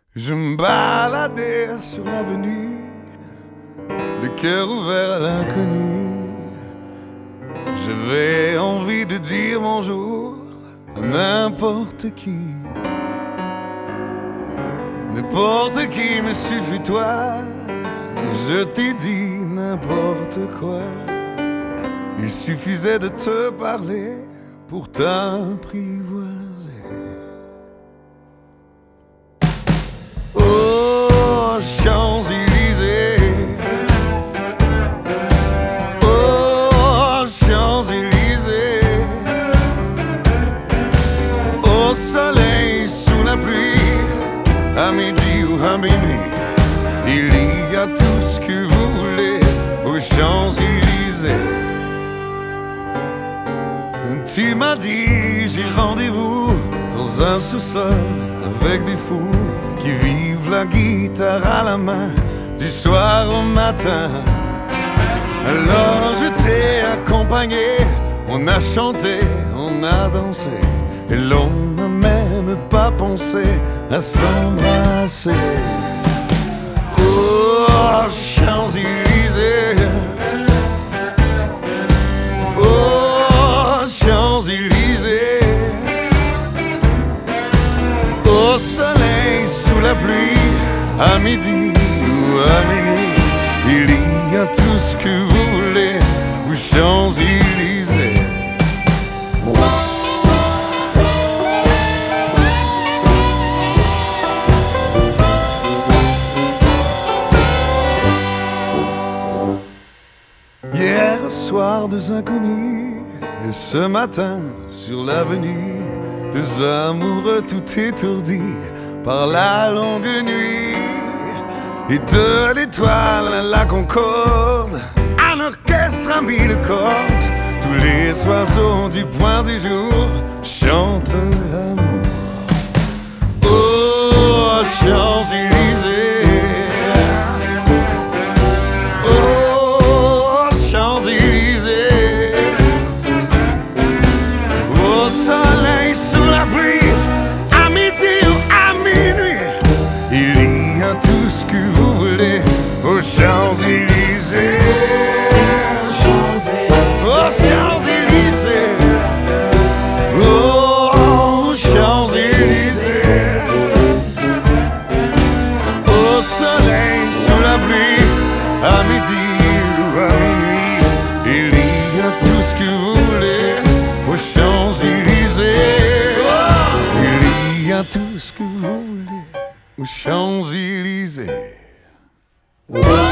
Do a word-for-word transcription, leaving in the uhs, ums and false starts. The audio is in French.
Je me baladais sur l'avenue, le cœur ouvert à l'inconnu. J'avais envie de dire bonjour à n'importe qui. N'importe qui, me suffit toi. Je t'ai dit n'importe quoi. Il suffisait de te parler pour t'apprivoiser. Oh, Champs-Élysées, oh, Champs-Élysées, au soleil, sous la pluie, à midi ou à minuit, il y a tout ce que vous voulez aux Champs-Élysées. Tu m'as dit, j'ai rendez-vous dans un sous-sol avec des fous qui vivent la guitare à la main du soir au matin. Alors je t'ai accompagné, on a chanté, on a dansé, et l'on n'a même pas pensé à s'embrasser. Oh, Champs-Élysées, oh, Champs-Élysées, au soleil, sous la pluie, à midi ou à minuit, il y a tout ce que vous voulez aux Champs-Élysées. Hier soir, deux inconnus, et ce matin, sur l'avenue, deux amoureux tout étourdis par la longue nuit. Et de l'étoile à la concorde, un orchestre à mille cordes, tous les oiseaux du point du jour chantent l'amour. Oh, Champs-Élysées, oh, Champs-Élysées, au soleil, sous la pluie, à midi ou à minuit, il y a tout ce que vous voulez aux Champs-Élysées. Oh, Champs-Élysées, oh, Champs-Élysées, au soleil, sous la pluie, à midi ou à minuit, il y a tout ce que vous voulez aux Champs-Élysées. Il y a tout ce que vous voulez aux Champs-Élysées.